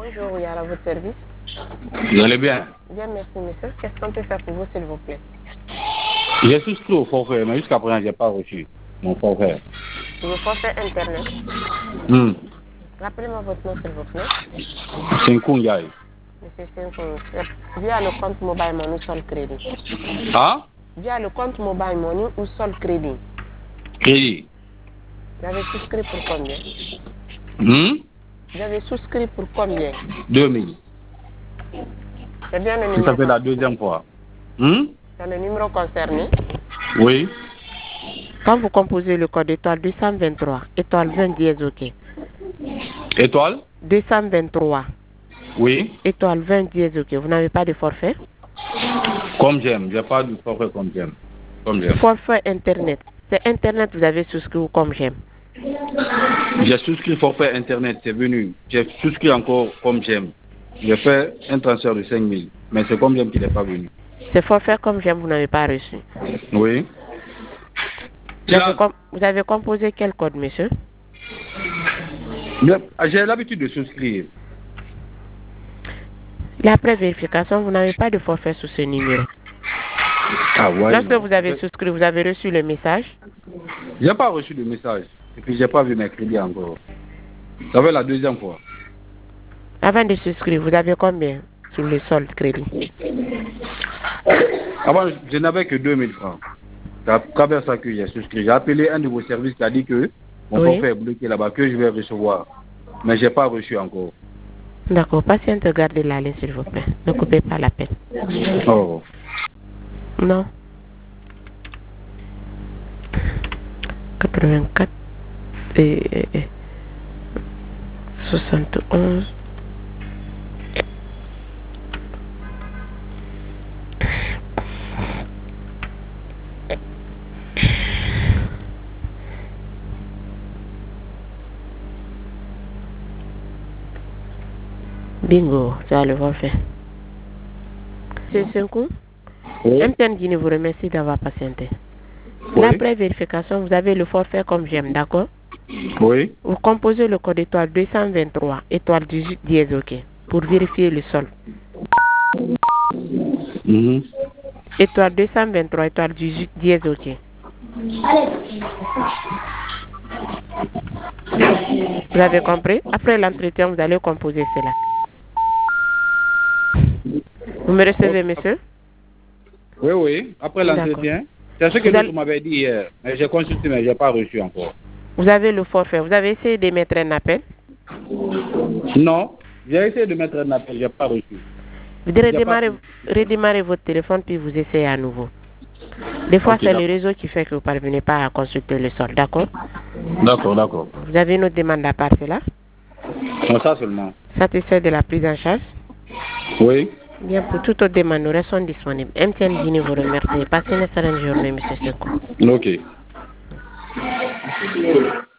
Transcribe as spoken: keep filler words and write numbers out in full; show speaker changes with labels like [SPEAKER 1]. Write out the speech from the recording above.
[SPEAKER 1] Bonjour, oui, à votre service.
[SPEAKER 2] Vous allez bien?
[SPEAKER 1] Bien, merci, monsieur. Qu'est-ce qu'on peut faire pour vous, s'il vous plaît?
[SPEAKER 2] J'ai souscrit au forfait, mais jusqu'à présent, je n'ai pas reçu mon forfait.
[SPEAKER 1] Le forfait Internet.
[SPEAKER 2] Hmm.
[SPEAKER 1] Rappelez-moi votre nom, s'il vous plaît.
[SPEAKER 2] C'est un coup, Yaï.
[SPEAKER 1] Monsieur Senko, c'est via le compte Mobile Money ou Sol Crédit.
[SPEAKER 2] Ah?
[SPEAKER 1] Via le compte Mobile Money ou Sol Crédit.
[SPEAKER 2] Crédit.
[SPEAKER 1] Vous avez souscrit pour combien?
[SPEAKER 2] Hmm?
[SPEAKER 1] Vous avez souscrit pour combien?
[SPEAKER 2] deux mille.
[SPEAKER 1] C'est bien le numéro.
[SPEAKER 2] Ça fait la deuxième fois. Hmm?
[SPEAKER 1] C'est le numéro concerné.
[SPEAKER 2] Oui.
[SPEAKER 1] Quand vous composez le code étoile deux cent vingt-trois, étoile vingt dièse OK.
[SPEAKER 2] Étoile?
[SPEAKER 1] deux cent vingt-trois.
[SPEAKER 2] Oui.
[SPEAKER 1] Étoile vingt dièse OK. Vous n'avez pas de forfait?
[SPEAKER 2] Comme j'aime. Je n'ai pas de forfait comme j'aime. Comme j'aime.
[SPEAKER 1] Forfait Internet. C'est Internet vous avez souscrit ou comme j'aime?
[SPEAKER 2] J'ai souscrit forfait Internet, c'est venu. J'ai souscrit encore comme j'aime. J'ai fait un transfert de cinq mille. Mais c'est comme j'aime qu'il n'est pas venu.
[SPEAKER 1] C'est forfait comme j'aime, vous n'avez pas reçu.
[SPEAKER 2] Oui.
[SPEAKER 1] Vous avez, com vous avez composé quel code, monsieur?
[SPEAKER 2] J'ai l'habitude de souscrire.
[SPEAKER 1] L'après vérification, vous n'avez pas de forfait sous ce numéro.
[SPEAKER 2] Ah ouais,
[SPEAKER 1] Lorsque
[SPEAKER 2] non.
[SPEAKER 1] vous avez souscrit, vous avez reçu le message?
[SPEAKER 2] Je n'ai pas reçu le message. Et puis, je n'ai pas vu mes crédits encore. Ça fait la deuxième fois.
[SPEAKER 1] Avant de souscrire, vous avez combien sur le solde crédit?
[SPEAKER 2] Avant, je n'avais que deux mille francs. C'est à travers ça que j'ai souscrit. J'ai appelé un de vos services qui a dit que mon
[SPEAKER 1] Oui.
[SPEAKER 2] forfait est bloqué là-bas, que je vais recevoir. Mais je n'ai pas reçu encore.
[SPEAKER 1] D'accord. Patiente, gardez la ligne, s'il vous plaît. Ne coupez pas la peine.
[SPEAKER 2] Oh.
[SPEAKER 1] Non. quatre-vingt-quatre et, et soixante et onze. Bingo, ça le forfait. C'est Senko.
[SPEAKER 2] Oui.
[SPEAKER 1] M T N Guinée vous remercie d'avoir patienté.
[SPEAKER 2] Oui.
[SPEAKER 1] L'après vérification, vous avez le forfait comme j'aime, d'accord?
[SPEAKER 2] Oui.
[SPEAKER 1] Vous composez le code étoile deux cent vingt-trois, étoile dix-huit dièse OK, pour vérifier le sol.
[SPEAKER 2] Mhm.
[SPEAKER 1] Étoile deux cent vingt-trois, étoile dix-huit dièse OK. Vous avez compris? Après l'entretien, vous allez composer cela. Vous me recevez, monsieur?
[SPEAKER 2] Oui, oui. Après l'entretien. C'est ce que
[SPEAKER 1] vous
[SPEAKER 2] l'autre m'avait dit hier. Mais j'ai consulté, mais je n'ai pas reçu encore.
[SPEAKER 1] Vous avez le forfait. Vous avez essayé de mettre un appel?
[SPEAKER 2] Non. J'ai essayé de mettre un appel, je n'ai pas reçu.
[SPEAKER 1] Vous devez redémarrer, redémarrer votre téléphone puis vous essayez à nouveau. Des fois, okay, c'est le réseau qui fait que vous ne parvenez pas à consulter le sol, d'accord?
[SPEAKER 2] D'accord, d'accord.
[SPEAKER 1] Vous avez une autre demande à part cela?
[SPEAKER 2] Non, ça seulement.
[SPEAKER 1] Satisfait de la prise en charge?
[SPEAKER 2] Oui.
[SPEAKER 1] Bien, pour toute autre demande, nous restons disponibles. M T N Guinée vous remercie. Passez une excellente journée, monsieur Senko.
[SPEAKER 2] Ok.